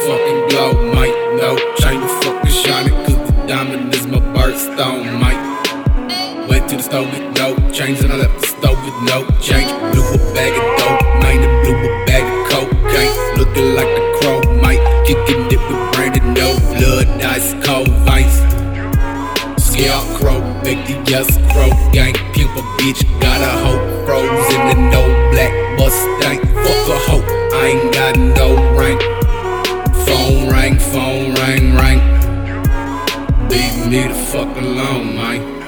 fucking glow, might know. Chain the fucking shining, cause the diamond is my birthstone, might. Went to the store with no change, and I left the store with no change. Blew a bag of dope, man, and blew a bag of cocaine. Looking like the crow, might. Kicking it with branded, no blood, ice cold veins. Scarecrow, make the yes crow gang. Pimp a bitch, got a hoe froze in the no black Mustang. Fuck a hoe, I ain't got no rank. Phone ring, ring. Leave me the fuck alone, man.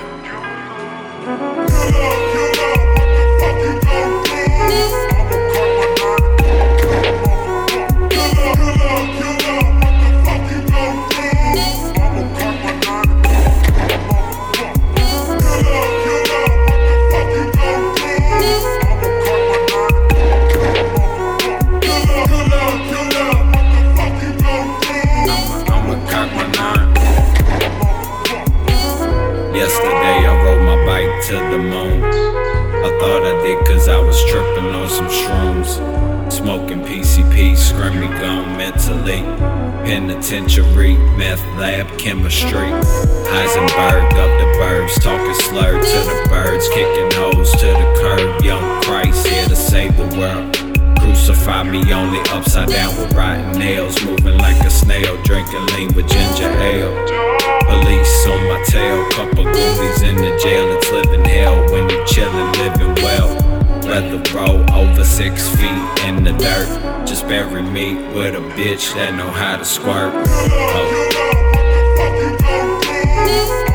Yesterday I rode my bike to the moon. I thought I did cause I was tripping on some shrooms. Smoking PCP, screaming gone mentally. Penitentiary, meth lab, chemistry. Heisenberg up the burbs, talking slurred to the birds. Kicking hoes to the curb, young Christ here to save the world. Crucify me only upside down with rotten nails. Moving like a snail, drinking lean with ginger ale. Police on my tail, couple goonies in the jail. It's living hell when you chillin', living well. Rather roll over 6 feet in the dirt. Just bury me with a bitch that know how to squirt. Oh.